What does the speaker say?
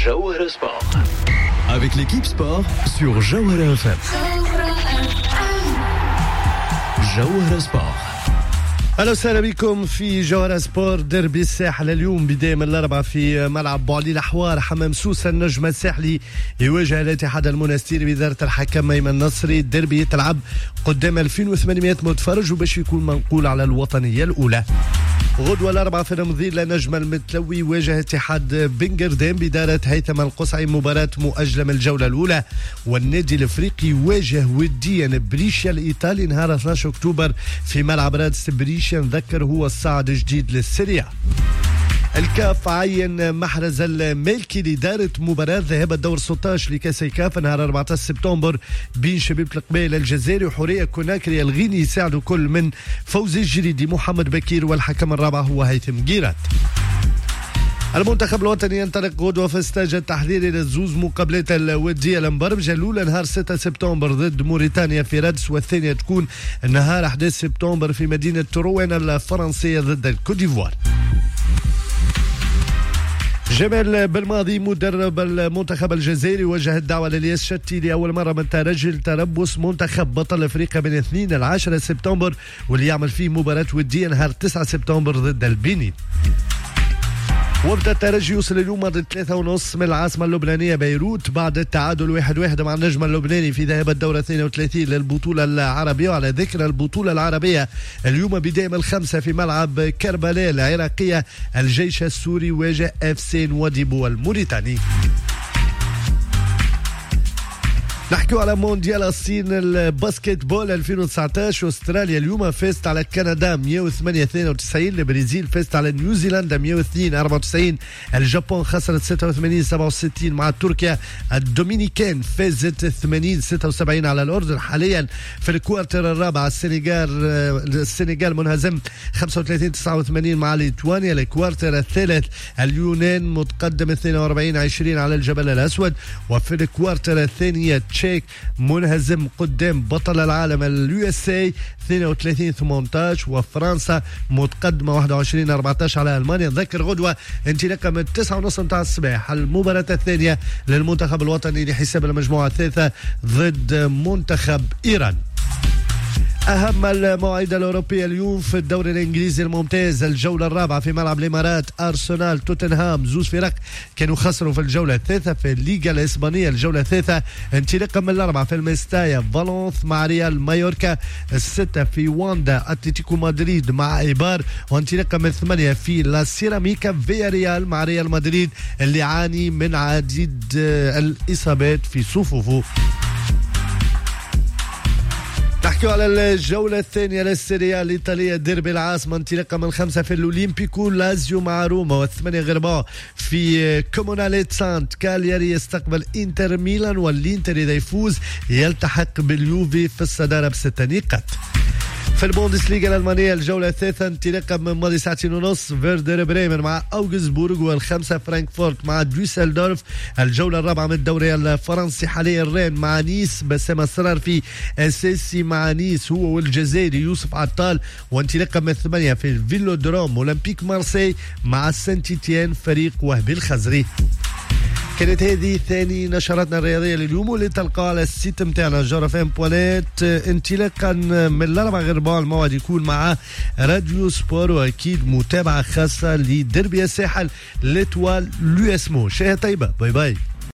Jawhara Sport. Avec l'équipe sport sur Jawhara FM. Jawhara Sport. أهلا وسهلا بكم في جوهرة سبورت. دربي الساحل اليوم بداية من الأربعة في ملعب بوعلي الأحوار. حمام سوسة النجم الساحلي يواجه الاتحاد المنستيري بإدارة الحكم أيمن نصري. الدربي يتلعب قدام 2800 متفرج وباش يكون منقول على الوطنية الأولى. غدوة الأربعة في رمضان النجم المتلوي يواجه اتحاد بنجردين بإدارة هيثم القصعي، مباراة مؤجلة من الجولة الأولى. والنادي الأفريقي يواجه وديا بريشيا الإيطالي نهار 12 أكتوبر في ملعب رادس بريشيا. نذكر هو الصاعد جديد للسيريا. الكاف عين محرز المالكي لإدارة مباراة ذهاب الدور 16 لكأس الكاف نهار 14 سبتمبر بين شبيبة القبائل الجزائري وحورية كوناكري الغيني. يساعدوا كل من فوزي الجريدي محمد بكير، والحكم الرابع هو هيثم جيرات. المنتخب الوطني ينطلق غدوة في استاج التحضيري للزوز مقابلات الودية المبرمجة. الأولى نهار 6 سبتمبر ضد موريتانيا في رادس، والثانية تكون نهار 11 سبتمبر في مدينة تروين الفرنسية ضد الكوديفوار. جمال بالماضي مدرب المنتخب الجزائري وجه الدعوة للياس شتي لأول مرة من ترجل تربص منتخب بطل أفريقيا من 2 ل 10 سبتمبر، واللي يعمل فيه مباراة ودية نهار 9 سبتمبر ضد البنين. وفد الترجي يوصل اليوم ضد 3:30 من العاصمة اللبنانية بيروت بعد التعادل 1-1 مع النجم اللبناني في ذهاب الدورة 32 للبطولة العربية. وعلى ذكر البطولة العربية اليوم بداية 5 في ملعب كربلاء العراقية الجيش السوري واجه FC نواديبو الموريتاني. نحكي على مونديال الصين الباسكت بول 2019. استراليا اليوم فازت على كندا 108-92. البرازيل فازت على نيوزيلندا 102-94. اليابان خسرت 86-67 مع تركيا. الدومينيكان فازت 80-76 على الأردن. حاليا في الكوارتر الرابع السنغال منهزم 35-89 مع ليتوانيا. الكوارتر الثالث اليونان متقدم 42-20 على الجبل الأسود. وفي الكوارتر الثانية تشيك منهزم قدام بطل العالم اليو اس اي 32-18. وفرنسا متقدمة 21-14 على ألمانيا. نذكر غدوة انطلاقا من 9:30 متاع الصباح المباراة الثانية للمنتخب الوطني لحساب المجموعة الثالثة ضد منتخب إيران. أهم المواعيد الأوروبية اليوم في الدوري الإنجليزي الممتاز. الجولة الرابعة في ملعب الإمارات أرسنال توتنهام. زوز فرق كانوا خسروا في الجولة الثالثة. في الليغا الإسبانية الجولة الثالثة انطلاقا من الأربعة في المستايا فالنس مع ريال مايوركا. الستة في واندا أتلتيكو مدريد مع إيبار. وانطلاقا من 8 في لا سيراميكا فيا ريال مع ريال مدريد اللي يعاني من عديد الإصابات في صفوفه. نحكي على الجولة الثانية للسيريا الإيطالية. ديربي العاصمة انطلاقا من 5 في الأوليمبيكو. لازيو مع روما. و8 غرباء في كوموناليت سانت. كالياري يستقبل إنتر ميلان. والإنتر إذا يفوز يلتحق باليوفي في الصدارة ب6 نقاط. في البوندسليغا الألمانية الجولة الثالثة انطلاقا من ماضي 2.5 ساعة فيردر بريمن مع أوغسبورغ. والخمسة فرانكفورت مع دويسلدورف. الجولة الرابعة من الدوري الفرنسي حاليا رين مع نيس. بسام أسرار في أساسي مع نيس هو والجزائري يوسف عطال. وانطلاقا من 8 في الفيلودروم أولمبيك مارسي مع سانتيتيان فريق وهبي الخزري. كانت هذه ثاني نشراتنا الرياضية لليوم واللي تلقاها على السيت متاعنا جارفين.net. انطلاقا من الأربع غرباء الموعد يكون مع راديو سبور، وأكيد متابعة خاصة لدربي الساحل لتوال لويسمو. شيء طيبة. باي باي.